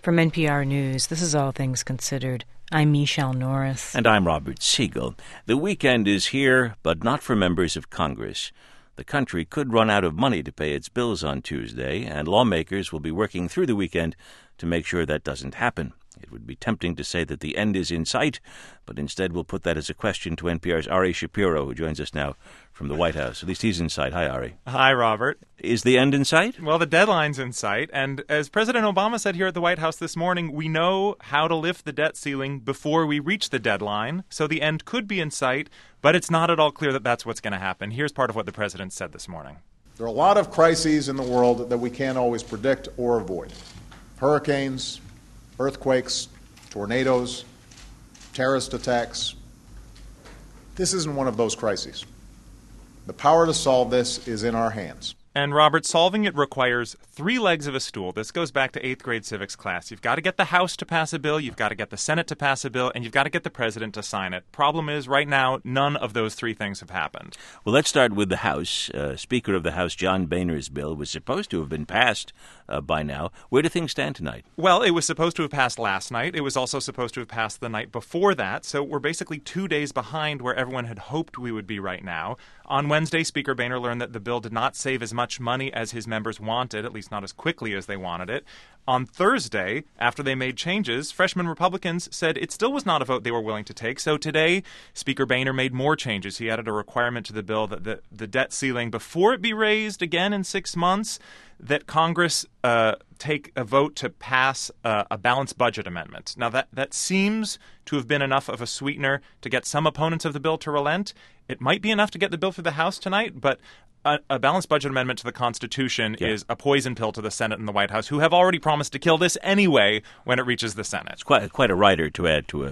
From NPR News, this is All Things Considered. I'm Michelle Norris. And I'm Robert Siegel. The weekend is here, but not for members of Congress. The country could run out of money to pay its bills on Tuesday, and lawmakers will be working through the weekend to make sure that doesn't happen. It would be tempting to say that the end is in sight, but instead we'll put that as a question to NPR's Ari Shapiro, who joins us now from the White House. At least he's in sight. Hi, Ari. Hi, Robert. Is the end in sight? Well, the deadline's in sight, and as President Obama said here at the White House this morning, we know how to lift the debt ceiling before we reach the deadline, so the end could be in sight, but it's not at all clear that that's what's going to happen. Here's part of what the president said this morning. There are a lot of crises in the world that we can't always predict or avoid. Hurricanes, earthquakes, tornadoes, terrorist attacks. This isn't one of those crises. The power to solve this is in our hands. And, Robert, solving it requires three legs of a stool. This goes back to 8th grade civics class. You've got to get the House to pass a bill, you've got to get the Senate to pass a bill, and you've got to get the president to sign it. Problem is, right now, none of those three things have happened. Well, let's start with the House. Speaker of the House, John Boehner's bill, was supposed to have been passed by now. Where do things stand tonight? Well, it was supposed to have passed last night. It was also supposed to have passed the night before that. So we're basically 2 days behind where everyone had hoped we would be right now. On Wednesday, Speaker Boehner learned that the bill did not save as much money as his members wanted, at least not as quickly as they wanted it. On Thursday, after they made changes, freshman Republicans said it still was not a vote they were willing to take. So today, Speaker Boehner made more changes. He added a requirement to the bill that the debt ceiling, before it be raised again in 6 months, that Congress take a vote to pass a balanced budget amendment. Now, that seems to have been enough of a sweetener to get some opponents of the bill to relent. It might be enough to get the bill through the House tonight, but a balanced budget amendment to the Constitution is a poison pill to the Senate and the White House, who have already promised to kill this anyway when it reaches the Senate. It's quite a rider to add to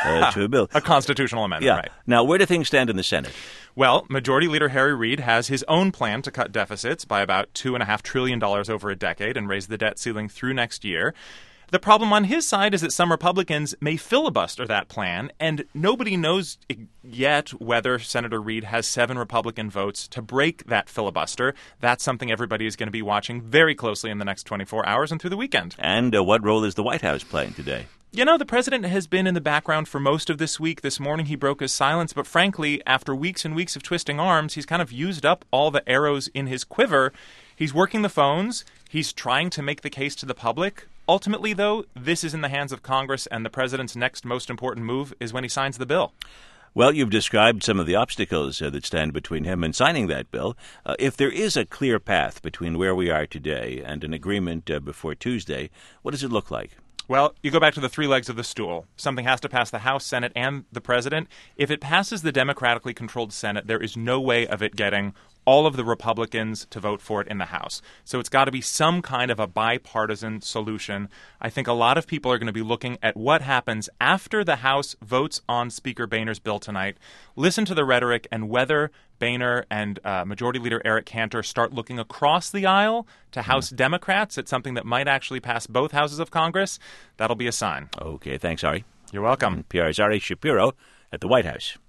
a bill. A constitutional amendment, right. Now, where do things stand in the Senate? Well, Majority Leader Harry Reid has his own plan to cut deficits by about $2.5 trillion over a decade and raise the debt ceiling through next year. The problem on his side is that some Republicans may filibuster that plan, and nobody knows yet whether Senator Reid has 7 Republican votes to break that filibuster. That's something everybody is going to be watching very closely in the next 24 hours and through the weekend. And what role is the White House playing today? You know, the president has been in the background for most of this week. This morning he broke his silence, but frankly, after weeks and weeks of twisting arms, he's kind of used up all the arrows in his quiver. He's working the phones. He's trying to make the case to the public. Ultimately, though, this is in the hands of Congress, and the president's next most important move is when he signs the bill. Well, you've described some of the obstacles that stand between him and signing that bill. If there is a clear path between where we are today and an agreement before Tuesday, what does it look like? Well, you go back to the three legs of the stool. Something has to pass the House, Senate, and the president. If it passes the democratically controlled Senate, there is no way of it getting all of the Republicans to vote for it in the House. So it's got to be some kind of a bipartisan solution. I think a lot of people are going to be looking at what happens after the House votes on Speaker Boehner's bill tonight. Listen to the rhetoric and whether Boehner and Majority Leader Eric Cantor start looking across the aisle to House Democrats at something that might actually pass both houses of Congress. That'll be a sign. Okay, thanks, Ari. You're welcome. NPR's Ari Shapiro at the White House.